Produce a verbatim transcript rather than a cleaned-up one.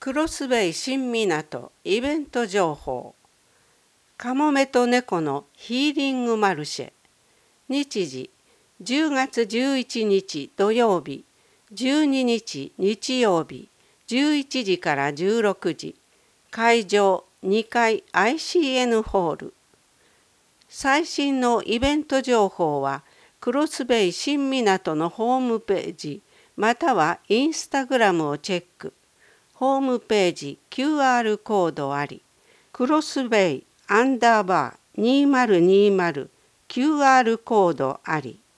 クロスベイ新港イベント情報。カモメと猫のヒーリングマルシェ。日時じゅうがつじゅういちにち土曜日、じゅうににち日曜日、じゅういちじからじゅうろくじ。会場にかい アイシーエヌ ホール。最新のイベント情報はクロスベイ新港のホームページまたはインスタグラムをチェック。ホームページ キューアール コードあり、クロスベイアンダーバーにせんにじゅう キューアール コードあり。